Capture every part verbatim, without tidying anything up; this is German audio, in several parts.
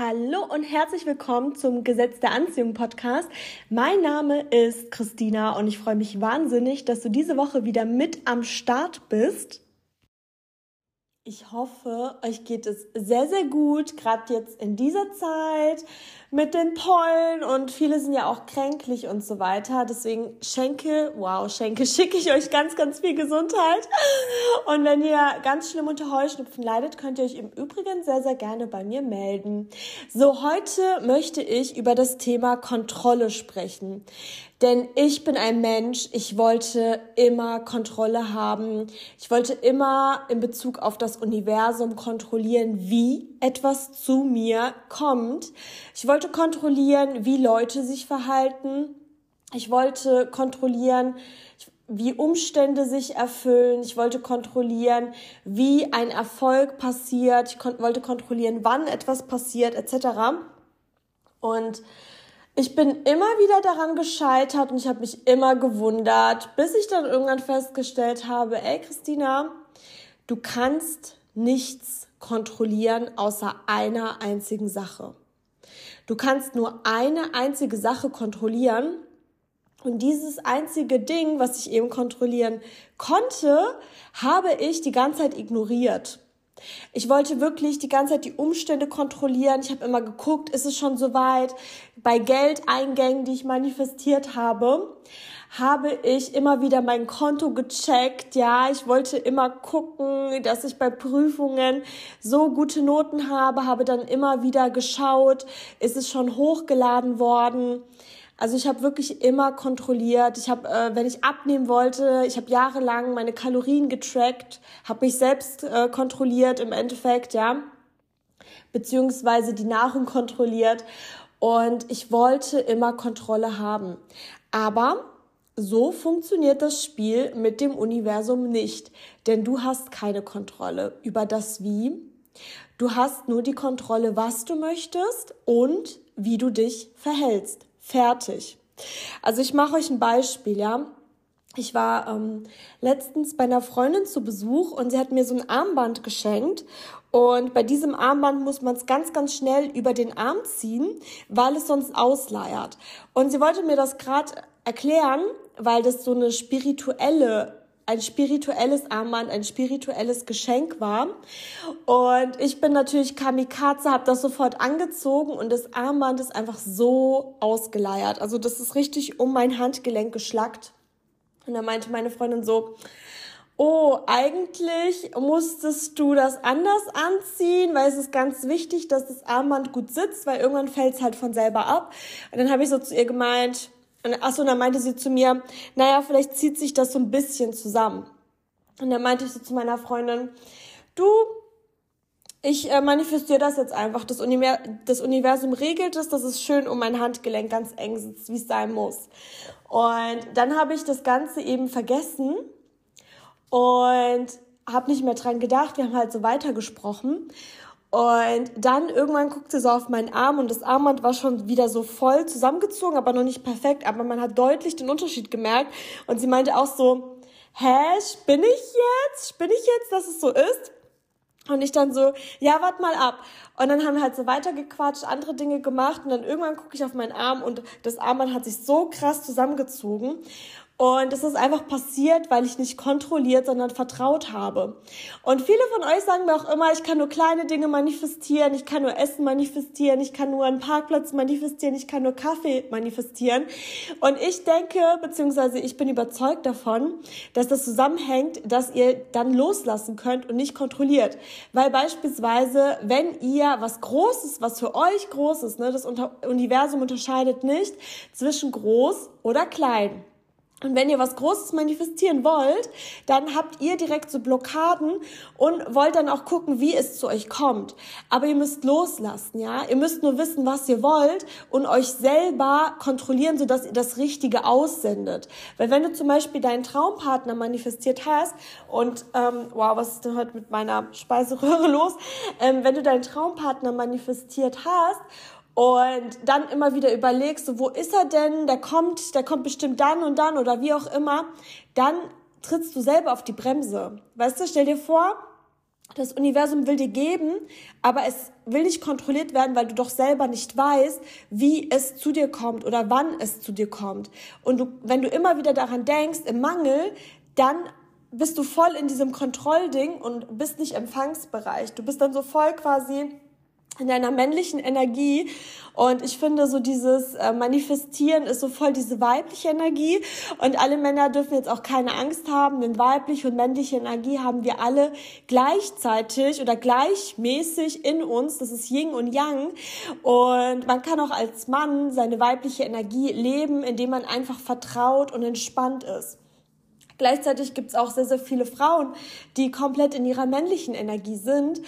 Hallo und herzlich willkommen zum Gesetz der Anziehung Podcast. Mein Name ist Christina und ich freue mich wahnsinnig, dass du diese Woche wieder mit am Start bist. Ich hoffe, euch geht es sehr, sehr gut, gerade jetzt in dieser Zeit mit den Pollen und viele sind ja auch kränklich und so weiter. Deswegen schenke, wow, schenke, schicke ich euch ganz, ganz viel Gesundheit. Und wenn ihr ganz schlimm unter Heuschnupfen leidet, könnt ihr euch im Übrigen sehr, sehr gerne bei mir melden. So, heute möchte ich über das Thema Kontrolle sprechen. Denn ich bin ein Mensch, ich wollte immer Kontrolle haben. Ich wollte immer in Bezug auf das Universum kontrollieren, wie etwas zu mir kommt. Ich wollte kontrollieren, wie Leute sich verhalten. Ich wollte kontrollieren, wie Umstände sich erfüllen. Ich wollte kontrollieren, wie ein Erfolg passiert. Ich kon- wollte kontrollieren, wann etwas passiert, et cetera. Und ich bin immer wieder daran gescheitert und ich habe mich immer gewundert, bis ich dann irgendwann festgestellt habe, ey Christina, du kannst nichts kontrollieren außer einer einzigen Sache. Du kannst nur eine einzige Sache kontrollieren und dieses einzige Ding, was ich eben kontrollieren konnte, habe ich die ganze Zeit ignoriert. Ich wollte wirklich die ganze Zeit die Umstände kontrollieren. Ich habe immer geguckt, ist es schon soweit? Bei Geldeingängen, die ich manifestiert habe, habe ich immer wieder mein Konto gecheckt. Ja, ich wollte immer gucken, dass ich bei Prüfungen so gute Noten habe, habe dann immer wieder geschaut, ist es schon hochgeladen worden? Also ich habe wirklich immer kontrolliert. Ich habe, äh, wenn ich abnehmen wollte, ich habe jahrelang meine Kalorien getrackt, habe mich selbst äh, kontrolliert im Endeffekt, ja, beziehungsweise die Nahrung kontrolliert. Und ich wollte immer Kontrolle haben. Aber so funktioniert das Spiel mit dem Universum nicht, denn du hast keine Kontrolle über das Wie. Du hast nur die Kontrolle, was du möchtest und wie du dich verhältst. Fertig. Also ich mache euch ein Beispiel, ja. Ich war ähm, letztens bei einer Freundin zu Besuch und sie hat mir so ein Armband geschenkt. Und bei diesem Armband muss man es ganz, ganz schnell über den Arm ziehen, weil es sonst ausleiert. Und sie wollte mir das gerade erklären, weil das so eine spirituelle ein spirituelles Armband, ein spirituelles Geschenk war. Und ich bin natürlich Kamikaze, habe das sofort angezogen und das Armband ist einfach so ausgeleiert. Also das ist richtig um mein Handgelenk geschlackt. Und da meinte meine Freundin so, oh, eigentlich musstest du das anders anziehen, weil es ist ganz wichtig, dass das Armband gut sitzt, weil irgendwann fällt es halt von selber ab. Und dann habe ich so zu ihr gemeint, und achso, und dann meinte sie zu mir, naja, vielleicht zieht sich das so ein bisschen zusammen. Und dann meinte ich so zu meiner Freundin, du, ich äh, manifestiere das jetzt einfach. Das, Univer- das Universum regelt es, dass es schön um mein Handgelenk ganz eng sitzt, wie es sein muss. Und dann habe ich das Ganze eben vergessen und habe nicht mehr dran gedacht. Wir haben halt so weitergesprochen. Und dann irgendwann guckt sie so auf meinen Arm und das Armband war schon wieder so voll zusammengezogen, aber noch nicht perfekt. Aber man hat deutlich den Unterschied gemerkt. Und sie meinte auch so, hä, spinne ich jetzt? Spinne ich jetzt, dass es so ist? Und ich dann so, ja, warte mal ab. Und dann haben wir halt so weitergequatscht, andere Dinge gemacht. Und dann irgendwann gucke ich auf meinen Arm und das Armband hat sich so krass zusammengezogen. Und es ist einfach passiert, weil ich nicht kontrolliert, sondern vertraut habe. Und viele von euch sagen mir auch immer, ich kann nur kleine Dinge manifestieren, ich kann nur Essen manifestieren, ich kann nur einen Parkplatz manifestieren, ich kann nur Kaffee manifestieren. Und ich denke, beziehungsweise ich bin überzeugt davon, dass das zusammenhängt, dass ihr dann loslassen könnt und nicht kontrolliert. Weil beispielsweise, wenn ihr was Großes, was für euch groß ist, ne, das Universum unterscheidet nicht zwischen groß oder klein. Und wenn ihr was Großes manifestieren wollt, dann habt ihr direkt so Blockaden und wollt dann auch gucken, wie es zu euch kommt. Aber ihr müsst loslassen, ja. Ihr müsst nur wissen, was ihr wollt und euch selber kontrollieren, sodass ihr das Richtige aussendet. Weil wenn du zum Beispiel deinen Traumpartner manifestiert hast und, ähm, wow, was ist denn heute mit meiner Speiseröhre los? Ähm, wenn du deinen Traumpartner manifestiert hast und dann immer wieder überlegst, so, wo ist er denn? Der kommt, der kommt bestimmt dann und dann oder wie auch immer. Dann trittst du selber auf die Bremse. Weißt du, stell dir vor, Das Universum will dir geben, aber es will nicht kontrolliert werden, weil du doch selber nicht weißt, wie es zu dir kommt oder wann es zu dir kommt. Und du, wenn du immer wieder daran denkst, im Mangel, dann bist du voll in diesem Kontrollding und bist nicht im Empfangsbereich. Du bist dann so voll quasi in deiner männlichen Energie, und ich finde so dieses äh, Manifestieren ist so voll diese weibliche Energie, und alle Männer dürfen jetzt auch keine Angst haben, denn weibliche und männliche Energie haben wir alle gleichzeitig oder gleichmäßig in uns, das ist Yin und Yang, und man kann auch als Mann seine weibliche Energie leben, indem man einfach vertraut und entspannt ist. Gleichzeitig gibt es auch sehr, sehr viele Frauen, die komplett in ihrer männlichen Energie sind,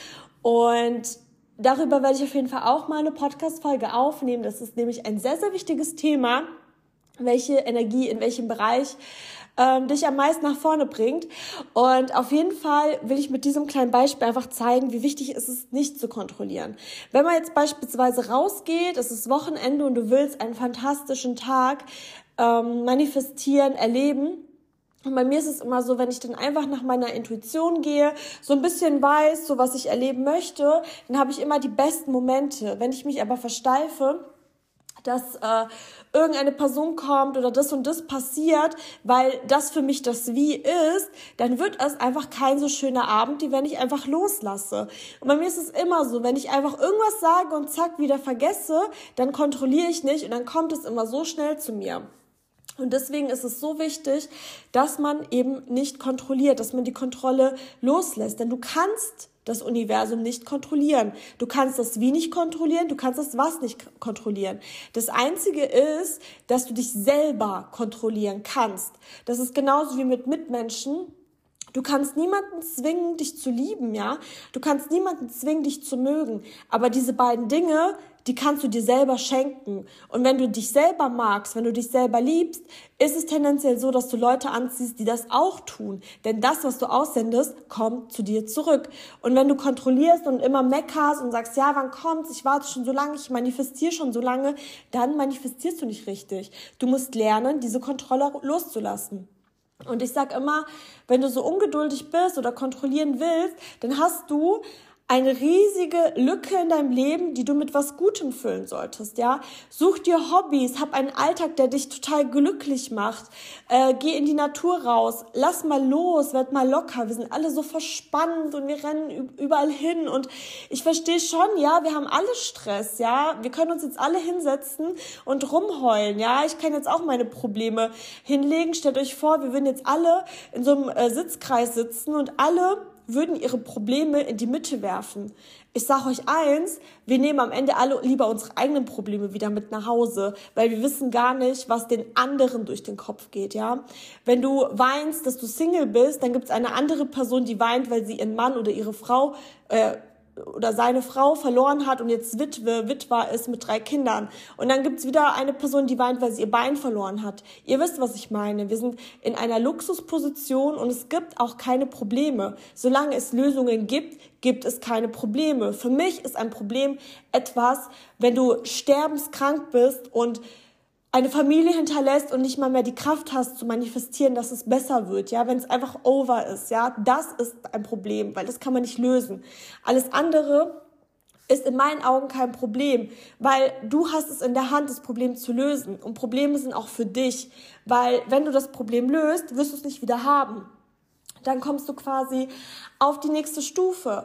und darüber werde ich auf jeden Fall auch mal eine Podcast-Folge aufnehmen. Das ist nämlich ein sehr, sehr wichtiges Thema, welche Energie in welchem Bereich ähm, dich am meisten nach vorne bringt. Und auf jeden Fall will ich mit diesem kleinen Beispiel einfach zeigen, wie wichtig es ist, nicht zu kontrollieren. Wenn man jetzt beispielsweise rausgeht, es ist Wochenende und du willst einen fantastischen Tag ähm, manifestieren, erleben, und bei mir ist es immer so, wenn ich dann einfach nach meiner Intuition gehe, so ein bisschen weiß, so was ich erleben möchte, dann habe ich immer die besten Momente. Wenn ich mich aber versteife, dass äh, irgendeine Person kommt oder das und das passiert, weil das für mich das Wie ist, dann wird es einfach kein so schöner Abend, wie wenn ich einfach loslasse. Und bei mir ist es immer so, wenn ich einfach irgendwas sage und zack, wieder vergesse, dann kontrolliere ich nicht und dann kommt es immer so schnell zu mir. Und deswegen ist es so wichtig, dass man eben nicht kontrolliert, dass man die Kontrolle loslässt. Denn du kannst das Universum nicht kontrollieren. Du kannst das Wie nicht kontrollieren, du kannst das Was nicht kontrollieren. Das Einzige ist, dass du dich selber kontrollieren kannst. Das ist genauso wie mit Mitmenschen. Du kannst niemanden zwingen, dich zu lieben, ja? Du kannst niemanden zwingen, dich zu mögen. Aber diese beiden Dinge, die kannst du dir selber schenken. Und wenn du dich selber magst, wenn du dich selber liebst, ist es tendenziell so, dass du Leute anziehst, die das auch tun. Denn das, was du aussendest, kommt zu dir zurück. Und wenn du kontrollierst und immer meckerst und sagst, ja, wann kommt's? Ich warte schon so lange, ich manifestiere schon so lange, dann manifestierst du nicht richtig. Du musst lernen, diese Kontrolle loszulassen. Und ich sag immer, wenn du so ungeduldig bist oder kontrollieren willst, dann hast du eine riesige Lücke in deinem Leben, die du mit was Gutem füllen solltest, ja. Such dir Hobbys, hab einen Alltag, der dich total glücklich macht. Äh, geh in die Natur raus, lass mal los, werd mal locker. Wir sind alle so verspannt und wir rennen überall hin. Und ich verstehe schon, ja, wir haben alle Stress, ja. Wir können uns jetzt alle hinsetzen und rumheulen, ja. Ich kann jetzt auch meine Probleme hinlegen. Stellt euch vor, wir würden jetzt alle in so einem äh, Sitzkreis sitzen und alle würden ihre Probleme in die Mitte werfen. Ich sage euch eins, wir nehmen am Ende alle lieber unsere eigenen Probleme wieder mit nach Hause, weil wir wissen gar nicht, was den anderen durch den Kopf geht, ja. Wenn du weinst, dass du Single bist, dann gibt es eine andere Person, die weint, weil sie ihren Mann oder ihre Frau äh, oder seine Frau verloren hat und jetzt Witwe, Witwer ist mit drei Kindern. Und dann gibt's wieder eine Person, die weint, weil sie ihr Bein verloren hat. Ihr wisst, was ich meine. Wir sind in einer Luxusposition und es gibt auch keine Probleme. Solange es Lösungen gibt, gibt es keine Probleme. Für mich ist ein Problem etwas, wenn du sterbenskrank bist und eine Familie hinterlässt und nicht mal mehr die Kraft hast zu manifestieren, dass es besser wird, ja, wenn es einfach over ist, ja, das ist ein Problem, weil das kann man nicht lösen. Alles andere ist in meinen Augen kein Problem, weil du hast es in der Hand, das Problem zu lösen, und Probleme sind auch für dich, weil wenn du das Problem löst, wirst du es nicht wieder haben. Dann kommst du quasi auf die nächste Stufe.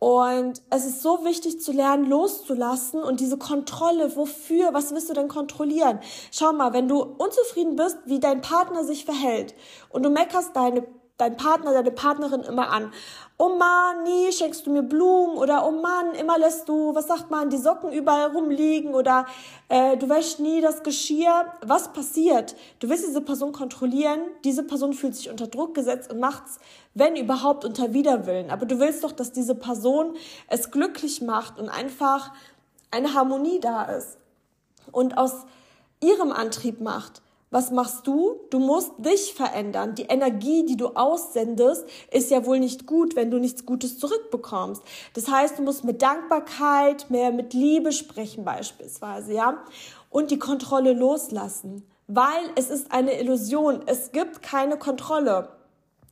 Und es ist so wichtig zu lernen, loszulassen und diese Kontrolle, wofür, was willst du denn kontrollieren? Schau mal, wenn du unzufrieden bist, wie dein Partner sich verhält und du meckerst deine, deinen Partner, deine Partnerin immer an. Oh Mann, nie schenkst du mir Blumen, oder oh Mann, immer lässt du, was sagt man, die Socken überall rumliegen, oder äh, du wäschst nie das Geschirr. Was passiert? Du willst diese Person kontrollieren, diese Person fühlt sich unter Druck gesetzt und macht's, wenn überhaupt, unter Widerwillen. Aber du willst doch, dass diese Person es glücklich macht und einfach eine Harmonie da ist und aus ihrem Antrieb macht. Was machst du? Du musst dich verändern. Die Energie, die du aussendest, ist ja wohl nicht gut, wenn du nichts Gutes zurückbekommst. Das heißt, du musst mit Dankbarkeit, mehr mit Liebe sprechen beispielsweise, ja? Und die Kontrolle loslassen, weil es ist eine Illusion. Es gibt keine Kontrolle.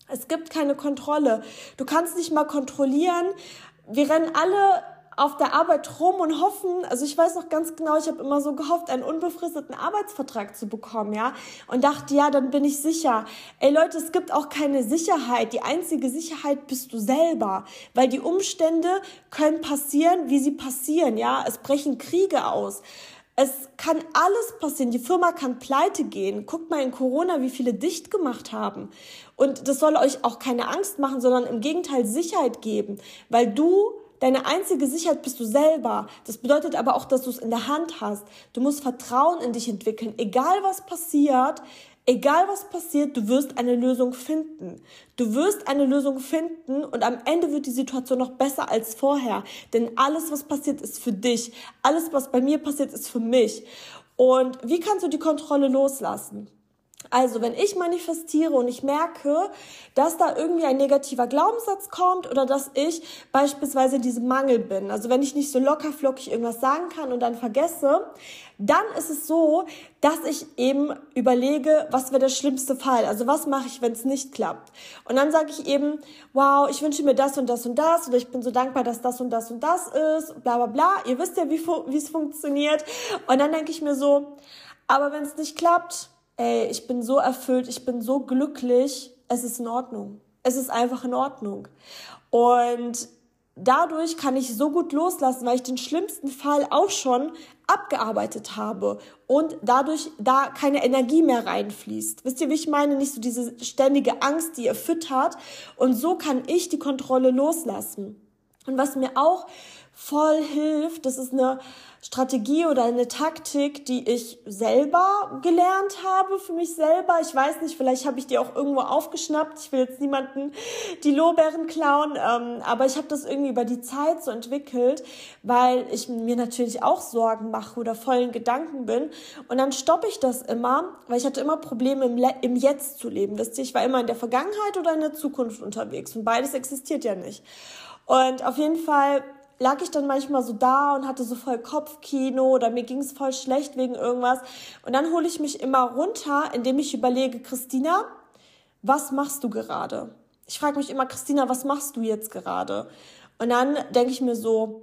Es gibt keine Kontrolle. Du kannst nicht mal kontrollieren. Wir rennen alle auf der Arbeit rum und hoffen, also ich weiß noch ganz genau, ich habe immer so gehofft, einen unbefristeten Arbeitsvertrag zu bekommen, ja, und dachte, ja, dann bin ich sicher. Ey Leute, es gibt auch keine Sicherheit. Die einzige Sicherheit bist du selber, weil die Umstände können passieren, wie sie passieren, ja. Es brechen Kriege aus. Es kann alles passieren. Die Firma kann pleite gehen. Guckt mal in Corona, wie viele dicht gemacht haben. Und das soll euch auch keine Angst machen, sondern im Gegenteil Sicherheit geben, weil du Deine einzige Sicherheit bist du selber. Das bedeutet aber auch, dass du es in der Hand hast. Du musst Vertrauen in dich entwickeln. Egal was passiert, egal was passiert, du wirst eine Lösung finden. Du wirst eine Lösung finden und am Ende wird die Situation noch besser als vorher. Denn alles, was passiert, ist für dich. Alles, was bei mir passiert, ist für mich. Und wie kannst du die Kontrolle loslassen? Also, wenn ich manifestiere und ich merke, dass da irgendwie ein negativer Glaubenssatz kommt oder dass ich beispielsweise in diesem Mangel bin, also wenn ich nicht so lockerflockig irgendwas sagen kann und dann vergesse, dann ist es so, dass ich eben überlege, was wäre der schlimmste Fall? Also was mache ich, wenn es nicht klappt? Und dann sage ich eben, wow, ich wünsche mir das und das und das oder ich bin so dankbar, dass das und das und das ist, bla bla bla. Ihr wisst ja, wie wie es funktioniert. Und dann denke ich mir so, aber wenn es nicht klappt, ey, ich bin so erfüllt, ich bin so glücklich, es ist in Ordnung. Es ist einfach in Ordnung. Und dadurch kann ich so gut loslassen, weil ich den schlimmsten Fall auch schon abgearbeitet habe und dadurch da keine Energie mehr reinfließt. Wisst ihr, wie ich meine? Nicht so diese ständige Angst, die ihr füttert. Und so kann ich die Kontrolle loslassen. Und was mir auch voll hilft, das ist eine Strategie oder eine Taktik, die ich selber gelernt habe für mich selber. Ich weiß nicht, vielleicht habe ich die auch irgendwo aufgeschnappt. Ich will jetzt niemanden die Lorbeeren klauen, ähm, aber ich habe das irgendwie über die Zeit so entwickelt, weil ich mir natürlich auch Sorgen mache oder vollen Gedanken bin. Und dann stoppe ich das immer, weil ich hatte immer Probleme im, Le- im Jetzt zu leben. Wisst ihr, ich war immer in der Vergangenheit oder in der Zukunft unterwegs und beides existiert ja nicht. Und auf jeden Fall lag ich dann manchmal so da und hatte so voll Kopfkino oder mir ging es voll schlecht wegen irgendwas. Und dann hole ich mich immer runter, indem ich überlege, Christina, was machst du gerade? Ich frage mich immer, Christina, was machst du jetzt gerade? Und dann denke ich mir so,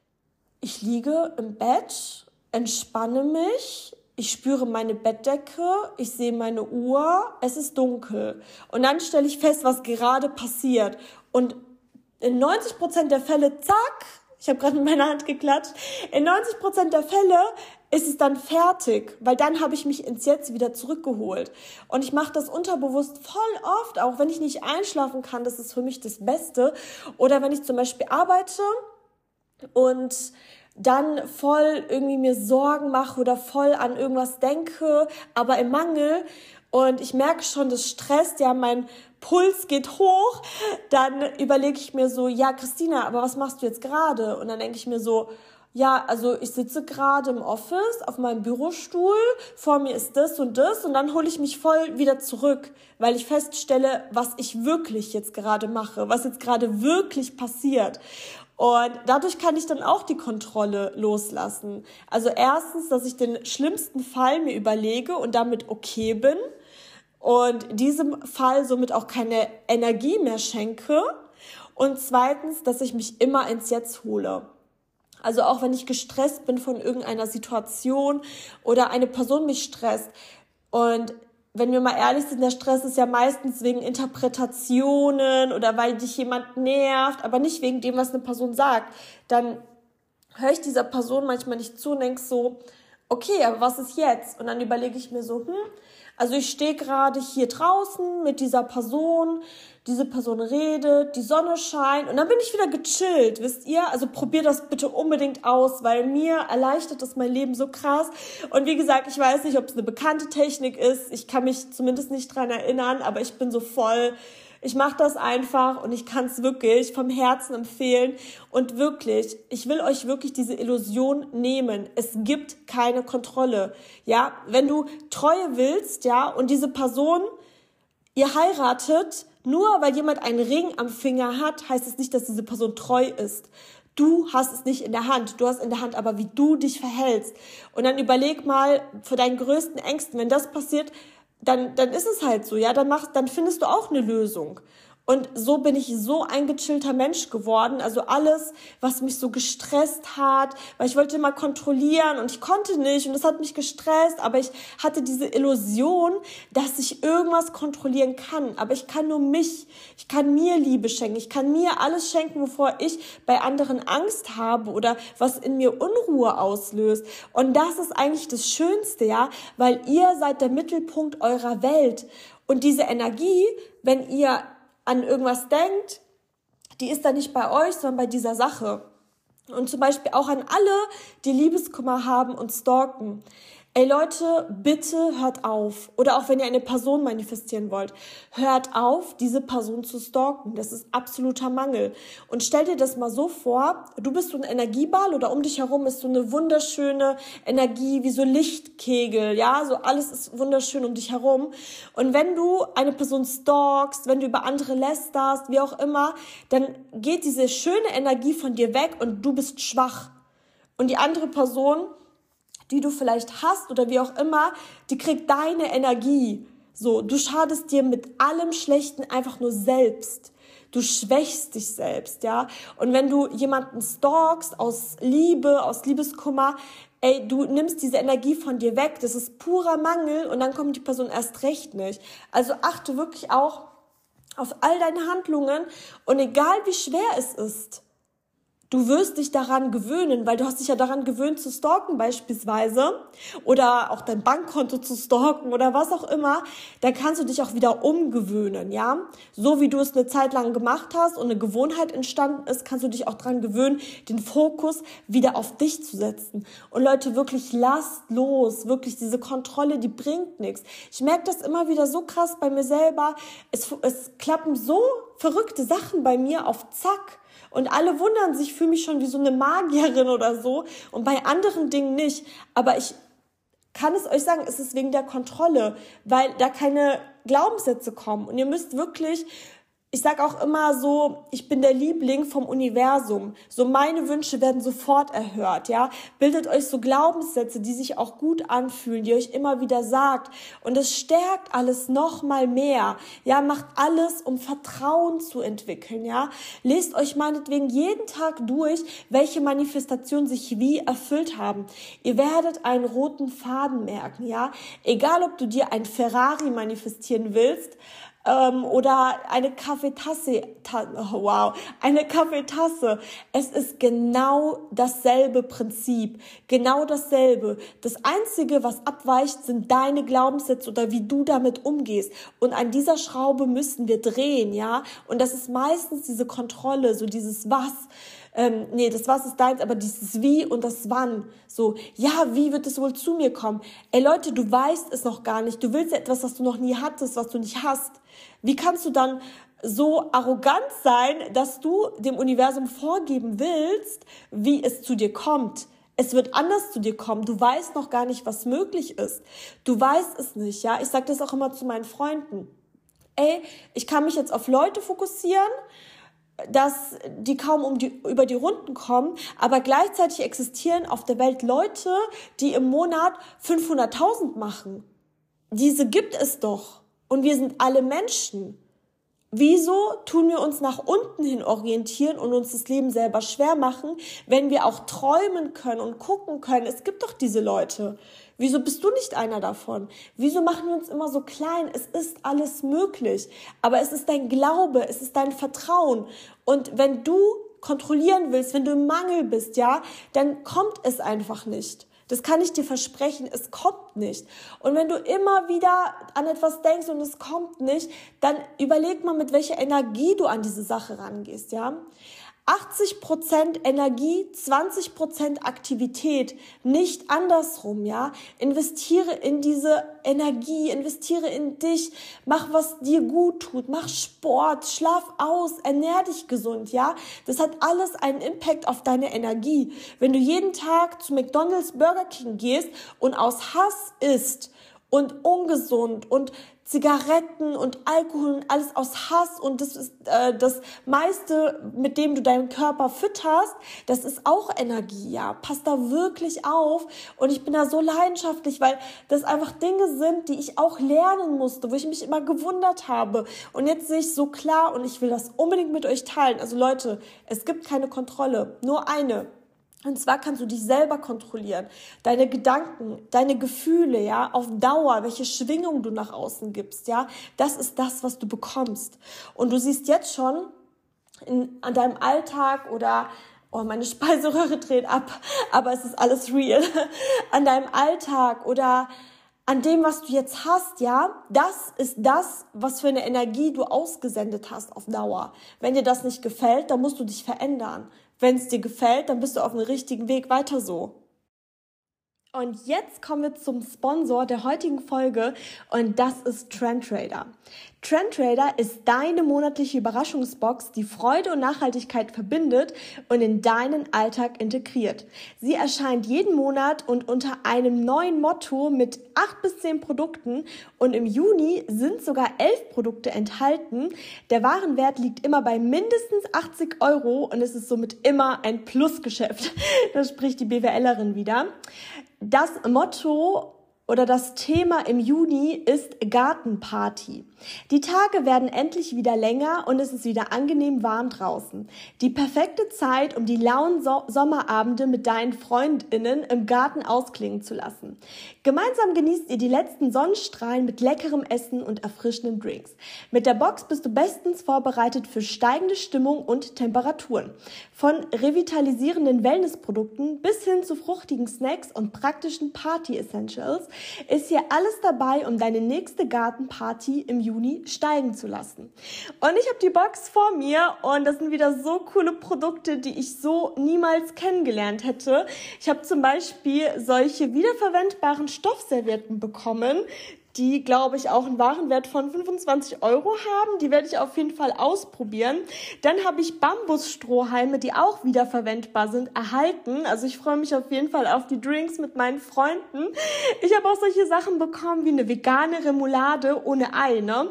ich liege im Bett, entspanne mich, ich spüre meine Bettdecke, ich sehe meine Uhr, es ist dunkel. Und dann stelle ich fest, was gerade passiert. Und in neunzig Prozent der Fälle, zack, ich habe gerade mit meiner Hand geklatscht, in neunzig Prozent der Fälle ist es dann fertig, weil dann habe ich mich ins Jetzt wieder zurückgeholt. Und ich mache das unterbewusst voll oft, auch wenn ich nicht einschlafen kann, das ist für mich das Beste. Oder wenn ich zum Beispiel arbeite und dann voll irgendwie mir Sorgen mache oder voll an irgendwas denke, aber im Mangel und ich merke schon, das stresst, ja, mein Puls geht hoch, dann überlege ich mir so, ja, Christina, aber was machst du jetzt gerade? Und dann denke ich mir so, ja, also ich sitze gerade im Office auf meinem Bürostuhl, vor mir ist das und das und dann hole ich mich voll wieder zurück, weil ich feststelle, was ich wirklich jetzt gerade mache, was jetzt gerade wirklich passiert. Und dadurch kann ich dann auch die Kontrolle loslassen. Also erstens, dass ich den schlimmsten Fall mir überlege und damit okay bin und diesem Fall somit auch keine Energie mehr schenke. Und zweitens, dass ich mich immer ins Jetzt hole. Also auch wenn ich gestresst bin von irgendeiner Situation oder eine Person mich stresst. Und wenn wir mal ehrlich sind, der Stress ist ja meistens wegen Interpretationen oder weil dich jemand nervt, aber nicht wegen dem, was eine Person sagt. Dann höre ich dieser Person manchmal nicht zu und denke so, okay, aber was ist jetzt? Und dann überlege ich mir so, hm, also ich stehe gerade hier draußen mit dieser Person, diese Person redet, die Sonne scheint und dann bin ich wieder gechillt, wisst ihr? Also probiert das bitte unbedingt aus, weil mir erleichtert das mein Leben so krass. Und wie gesagt, ich weiß nicht, ob es eine bekannte Technik ist, ich kann mich zumindest nicht dran erinnern, aber ich bin so voll, ich mache das einfach und ich kann es wirklich vom Herzen empfehlen. Und wirklich, ich will euch wirklich diese Illusion nehmen. Es gibt keine Kontrolle. Ja, wenn du Treue willst, ja, und diese Person, ihr heiratet, nur weil jemand einen Ring am Finger hat, heißt es nicht, dass diese Person treu ist. Du hast es nicht in der Hand. Du hast in der Hand aber, wie du dich verhältst. Und dann überleg mal für deinen größten Ängsten, wenn das passiert, dann, dann ist es halt so, ja, dann machst, dann findest du auch eine Lösung. Und so bin ich so ein gechillter Mensch geworden. Also alles, was mich so gestresst hat, weil ich wollte immer kontrollieren und ich konnte nicht und das hat mich gestresst. Aber ich hatte diese Illusion, dass ich irgendwas kontrollieren kann. Aber ich kann nur mich. Ich kann mir Liebe schenken. Ich kann mir alles schenken, wovor ich bei anderen Angst habe oder was in mir Unruhe auslöst. Und das ist eigentlich das Schönste, ja, weil ihr seid der Mittelpunkt eurer Welt. Und diese Energie, wenn ihr an irgendwas denkt, die ist dann nicht bei euch, sondern bei dieser Sache. Und zum Beispiel auch an alle, die Liebeskummer haben und stalken. Ey Leute, bitte hört auf. Oder auch wenn ihr eine Person manifestieren wollt, hört auf, diese Person zu stalken. Das ist absoluter Mangel. Und stell dir das mal so vor, du bist so ein Energieball oder um dich herum ist so eine wunderschöne Energie, wie so Lichtkegel, ja, so alles ist wunderschön um dich herum. Und wenn du eine Person stalkst, wenn du über andere lästerst, wie auch immer, dann geht diese schöne Energie von dir weg und du bist schwach. Und die andere Person, die du vielleicht hast oder wie auch immer, die kriegt deine Energie. So, du schadest dir mit allem Schlechten einfach nur selbst. Du schwächst dich selbst, ja. Und wenn du jemanden stalkst aus Liebe, aus Liebeskummer, ey, du nimmst diese Energie von dir weg. Das ist purer Mangel und dann kommt die Person erst recht nicht. Also achte wirklich auch auf all deine Handlungen und egal wie schwer es ist, du wirst dich daran gewöhnen, weil du hast dich ja daran gewöhnt zu stalken beispielsweise oder auch dein Bankkonto zu stalken oder was auch immer, dann kannst du dich auch wieder umgewöhnen, ja? So wie du es eine Zeit lang gemacht hast und eine Gewohnheit entstanden ist, kannst du dich auch daran gewöhnen, den Fokus wieder auf dich zu setzen. Und Leute, wirklich lasst los, wirklich diese Kontrolle, die bringt nichts. Ich merke das immer wieder so krass bei mir selber, es, es klappen so verrückte Sachen bei mir auf Zack. Und alle wundern sich, ich fühle mich schon wie so eine Magierin oder so und bei anderen Dingen nicht. Aber ich kann es euch sagen, es ist wegen der Kontrolle, weil da keine Glaubenssätze kommen. Und ihr müsst wirklich, ich sage auch immer so, ich bin der Liebling vom Universum. So meine Wünsche werden sofort erhört, ja. Bildet euch so Glaubenssätze, die sich auch gut anfühlen, die euch immer wieder sagt. Und es stärkt alles noch mal mehr, ja. Macht alles, um Vertrauen zu entwickeln, ja. Lest euch meinetwegen jeden Tag durch, welche Manifestationen sich wie erfüllt haben. Ihr werdet einen roten Faden merken, ja. Egal, ob du dir ein Ferrari manifestieren willst, Ähm, oder eine Kaffeetasse, ta- oh, wow, eine Kaffeetasse. Es ist genau dasselbe Prinzip, genau dasselbe. Das Einzige, was abweicht, sind deine Glaubenssätze oder wie du damit umgehst. Und an dieser Schraube müssen wir drehen, ja. Und das ist meistens diese Kontrolle, so dieses Was. Ähm, nee, das Was ist deins, aber dieses Wie und das Wann. So, ja, wie wird es wohl zu mir kommen? Ey Leute, du weißt es noch gar nicht. Du willst ja etwas, was du noch nie hattest, was du nicht hast. Wie kannst du dann so arrogant sein, dass du dem Universum vorgeben willst, wie es zu dir kommt? Es wird anders zu dir kommen. Du weißt noch gar nicht, was möglich ist. Du weißt es nicht, ja. Ich sage das auch immer zu meinen Freunden. Ey, ich kann mich jetzt auf Leute fokussieren, dass die kaum um die, über die Runden kommen, aber gleichzeitig existieren auf der Welt Leute, die im Monat fünfhunderttausend machen. Diese gibt es doch. Und wir sind alle Menschen. Wieso tun wir uns nach unten hin orientieren und uns das Leben selber schwer machen, wenn wir auch träumen können und gucken können? Es gibt doch diese Leute. Wieso bist du nicht einer davon? Wieso machen wir uns immer so klein? Es ist alles möglich. Aber es ist dein Glaube, es ist dein Vertrauen. Und wenn du kontrollieren willst, wenn du im Mangel bist, ja, dann kommt es einfach nicht. Das kann ich dir versprechen, es kommt nicht. Und wenn du immer wieder an etwas denkst und es kommt nicht, dann überleg mal, mit welcher Energie du an diese Sache rangehst, ja. achtzig Prozent Energie, zwanzig Prozent Aktivität, nicht andersrum, ja. Investiere in diese Energie, investiere in dich, mach, was dir gut tut, mach Sport, schlaf aus, ernähr dich gesund, ja. Das hat alles einen Impact auf deine Energie. Wenn du jeden Tag zu McDonald's, Burger King gehst und aus Hass isst und ungesund und Zigaretten und Alkohol und alles aus Hass und das ist äh, das meiste, mit dem du deinen Körper fütterst, das ist auch Energie, ja. Pass da wirklich auf und ich bin da so leidenschaftlich, weil das einfach Dinge sind, die ich auch lernen musste, wo ich mich immer gewundert habe und jetzt sehe ich so klar und ich will das unbedingt mit euch teilen. Also Leute, es gibt keine Kontrolle, nur eine. Und zwar kannst du dich selber kontrollieren, deine Gedanken, deine Gefühle, ja, auf Dauer, welche Schwingung du nach außen gibst, ja, das ist das, was du bekommst. Und du siehst jetzt schon in, an deinem Alltag oder, oh, meine Speiseröhre dreht ab, aber es ist alles real, an deinem Alltag oder an dem, was du jetzt hast, ja, das ist das, was für eine Energie du ausgesendet hast auf Dauer. Wenn dir das nicht gefällt, dann musst du dich verändern. Wenn es dir gefällt, dann bist du auf dem richtigen Weg, weiter so. Und jetzt kommen wir zum Sponsor der heutigen Folge und das ist TrendTrader. TrendTrader ist deine monatliche Überraschungsbox, die Freude und Nachhaltigkeit verbindet und in deinen Alltag integriert. Sie erscheint jeden Monat und unter einem neuen Motto mit acht bis zehn Produkten und im Juni sind sogar elf Produkte enthalten. Der Warenwert liegt immer bei mindestens achtzig Euro und es ist somit immer ein Plusgeschäft. Das spricht die BWLerin wieder. Das Motto oder das Thema im Juni ist Gartenparty. Die Tage werden endlich wieder länger und es ist wieder angenehm warm draußen. Die perfekte Zeit, um die lauen so- Sommerabende mit deinen FreundInnen im Garten ausklingen zu lassen. Gemeinsam genießt ihr die letzten Sonnenstrahlen mit leckerem Essen und erfrischenden Drinks. Mit der Box bist du bestens vorbereitet für steigende Stimmung und Temperaturen. Von revitalisierenden Wellnessprodukten bis hin zu fruchtigen Snacks und praktischen Party-Essentials ist hier alles dabei, um deine nächste Gartenparty im Juni steigen zu lassen. Und ich habe die Box vor mir und das sind wieder so coole Produkte, die ich so niemals kennengelernt hätte. Ich habe zum Beispiel solche wiederverwendbaren Stoffservietten bekommen, die, glaube ich, auch einen Warenwert von fünfundzwanzig Euro haben. Die werde ich auf jeden Fall ausprobieren. Dann habe ich Bambusstrohhalme, die auch wiederverwendbar sind, erhalten. Also ich freue mich auf jeden Fall auf die Drinks mit meinen Freunden. Ich habe auch solche Sachen bekommen wie eine vegane Remoulade ohne Ei, ne?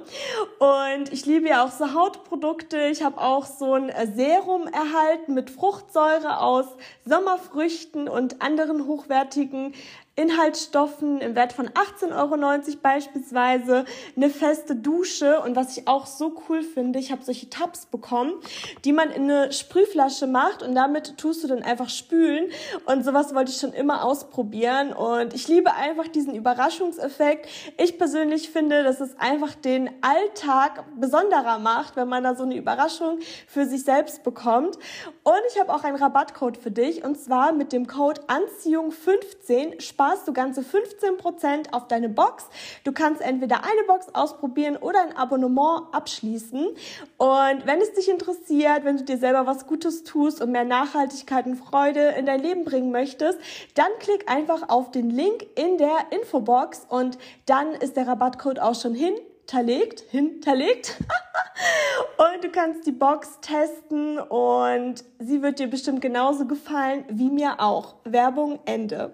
Und ich liebe ja auch so Hautprodukte. Ich habe auch so ein Serum erhalten mit Fruchtsäure aus Sommerfrüchten und anderen hochwertigen Inhaltsstoffen im Wert von achtzehn Euro neunzig beispielsweise, eine feste Dusche und was ich auch so cool finde, ich habe solche Tabs bekommen, die man in eine Sprühflasche macht und damit tust du dann einfach spülen und sowas wollte ich schon immer ausprobieren und ich liebe einfach diesen Überraschungseffekt. Ich persönlich finde, dass es einfach den Alltag besonderer macht, wenn man da so eine Überraschung für sich selbst bekommt und ich habe auch einen Rabattcode für dich und zwar mit dem Code Anziehung fünfzehn sparst du ganze fünfzehn Prozent auf deine Box. Du kannst entweder eine Box ausprobieren oder ein Abonnement abschließen. Und wenn es dich interessiert, wenn du dir selber was Gutes tust und mehr Nachhaltigkeit und Freude in dein Leben bringen möchtest, dann klick einfach auf den Link in der Infobox und dann ist der Rabattcode auch schon hinterlegt. hinterlegt. Und du kannst die Box testen und sie wird dir bestimmt genauso gefallen wie mir auch. Werbung Ende.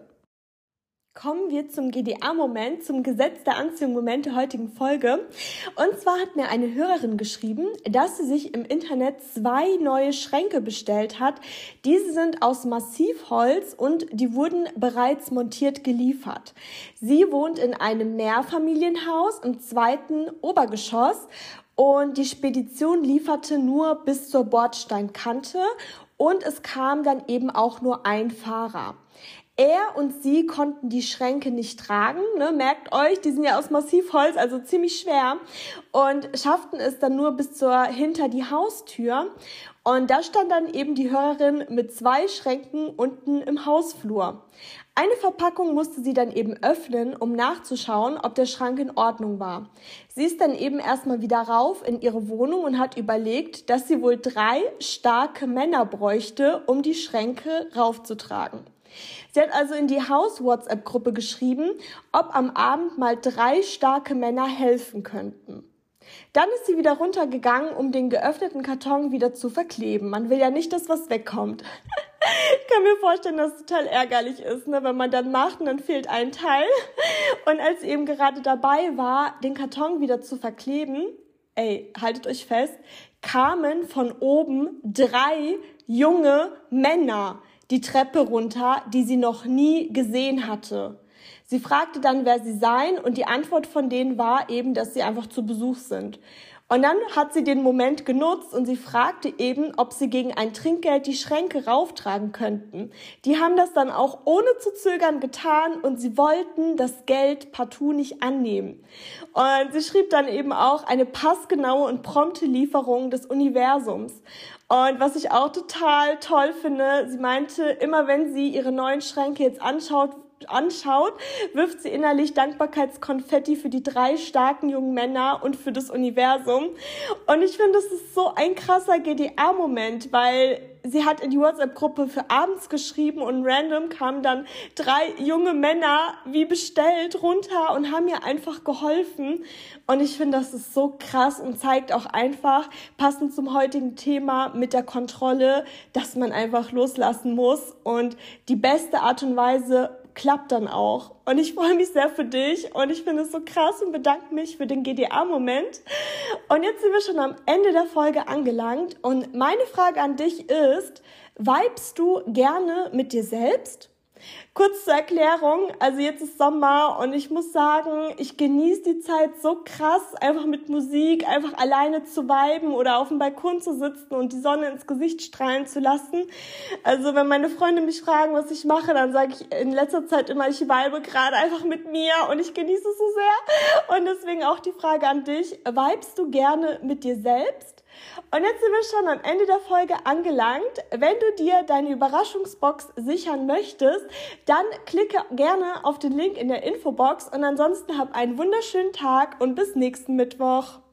Kommen wir zum G D A-Moment, zum Gesetz der Anziehung-Moment der heutigen Folge. Und zwar hat mir eine Hörerin geschrieben, dass sie sich im Internet zwei neue Schränke bestellt hat. Diese sind aus Massivholz und die wurden bereits montiert geliefert. Sie wohnt in einem Mehrfamilienhaus im zweiten Obergeschoss und die Spedition lieferte nur bis zur Bordsteinkante und es kam dann eben auch nur ein Fahrer. Er und sie konnten die Schränke nicht tragen, ne? Merkt euch, die sind ja aus Massivholz, also ziemlich schwer und schafften es dann nur bis zur hinter die Haustür. Und da stand dann eben die Hörerin mit zwei Schränken unten im Hausflur. Eine Verpackung musste sie dann eben öffnen, um nachzuschauen, ob der Schrank in Ordnung war. Sie ist dann eben erstmal wieder rauf in ihre Wohnung und hat überlegt, dass sie wohl drei starke Männer bräuchte, um die Schränke raufzutragen. Sie hat also in die Haus-WhatsApp-Gruppe geschrieben, ob am Abend mal drei starke Männer helfen könnten. Dann ist sie wieder runtergegangen, um den geöffneten Karton wieder zu verkleben. Man will ja nicht, dass was wegkommt. Ich kann mir vorstellen, dass es total ärgerlich ist, ne, wenn man dann macht und dann fehlt ein Teil. Und als sie eben gerade dabei war, den Karton wieder zu verkleben, ey, haltet euch fest, kamen von oben drei junge Männer die Treppe runter, die sie noch nie gesehen hatte. Sie fragte dann, wer sie seien, und die Antwort von denen war eben, dass sie einfach zu Besuch sind. Und dann hat sie den Moment genutzt und sie fragte eben, ob sie gegen ein Trinkgeld die Schränke rauftragen könnten. Die haben das dann auch ohne zu zögern getan und sie wollten das Geld partout nicht annehmen. Und sie schrieb dann eben auch eine passgenaue und prompte Lieferung des Universums. Und was ich auch total toll finde, sie meinte, immer wenn sie ihre neuen Schränke jetzt anschaut, anschaut, wirft sie innerlich Dankbarkeitskonfetti für die drei starken jungen Männer und für das Universum. Und ich finde, das ist so ein krasser G D A-Moment, weil sie hat in die WhatsApp-Gruppe für abends geschrieben und random kamen dann drei junge Männer wie bestellt runter und haben ihr einfach geholfen. Und ich finde, das ist so krass und zeigt auch einfach, passend zum heutigen Thema mit der Kontrolle, dass man einfach loslassen muss. Und die beste Art und Weise klappt dann auch. Und ich freue mich sehr für dich und ich finde es so krass und bedanke mich für den G D A-Moment. Und jetzt sind wir schon am Ende der Folge angelangt und meine Frage an dich ist, vibest du gerne mit dir selbst? Kurz zur Erklärung, also jetzt ist Sommer und ich muss sagen, ich genieße die Zeit so krass, einfach mit Musik, einfach alleine zu viben oder auf dem Balkon zu sitzen und die Sonne ins Gesicht strahlen zu lassen. Also wenn meine Freunde mich fragen, was ich mache, dann sage ich in letzter Zeit immer, ich vibe gerade einfach mit mir und ich genieße es so sehr. Und deswegen auch die Frage an dich, vibest du gerne mit dir selbst? Und jetzt sind wir schon am Ende der Folge angelangt. Wenn du dir deine Überraschungsbox sichern möchtest, dann klicke gerne auf den Link in der Infobox und ansonsten hab einen wunderschönen Tag und bis nächsten Mittwoch.